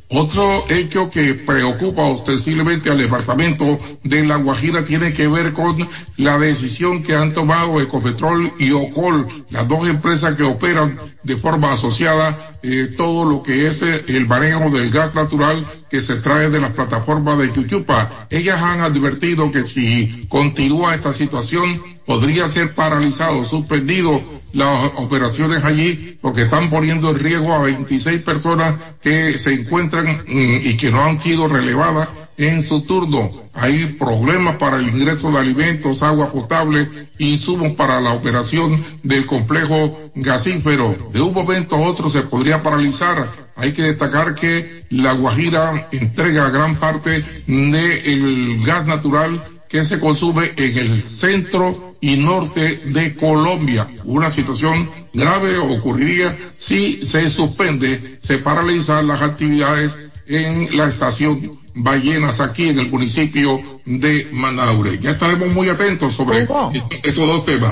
Otro hecho que preocupa ostensiblemente al departamento de La Guajira tiene que ver con la decisión que han tomado Ecopetrol y Ocol, las dos empresas que operan de forma asociada todo lo que es el manejo del gas natural que se trae de las plataformas de Chuchupa. Ellas han advertido que si continúa esta situación podría ser paralizado, suspendido las operaciones allí porque están poniendo en riesgo a 26 personas que se encuentran y que no han sido relevadas en su turno. Hay problemas para el ingreso de alimentos, agua potable, insumos para la operación del complejo gasífero. De un momento a otro se podría paralizar. Hay que destacar que La Guajira entrega gran parte del gas natural que se consume en el centro y norte de Colombia. Una situación grave ocurriría si se suspende, se paralizan las actividades en la estación Ballenas aquí en el municipio de Manaure. Ya estaremos muy atentos sobre estos dos temas.